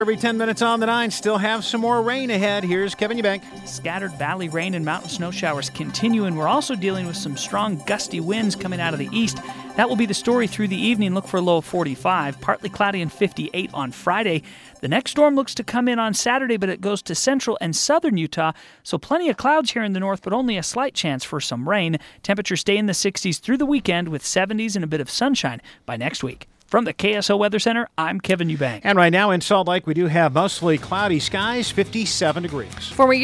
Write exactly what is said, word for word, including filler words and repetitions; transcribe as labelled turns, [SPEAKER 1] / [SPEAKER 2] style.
[SPEAKER 1] Every ten minutes on the nine, still have some more rain ahead. Here's Kevin Eubank.
[SPEAKER 2] Scattered valley rain and mountain snow showers continue, and we're also dealing with some strong gusty winds coming out of the east. That will be the story through the evening. Look for a low of forty-five, partly cloudy and fifty-eight on Friday. The next storm looks to come in on Saturday, but it goes to central and southern Utah, so plenty of clouds here in the north, but only a slight chance for some rain. Temperatures stay in the sixties through the weekend with seventies and a bit of sunshine by next week. From the K S O Weather Center, I'm Kevin Eubank.
[SPEAKER 1] And right now in Salt Lake, we do have mostly cloudy skies, fifty-seven degrees.
[SPEAKER 3] Former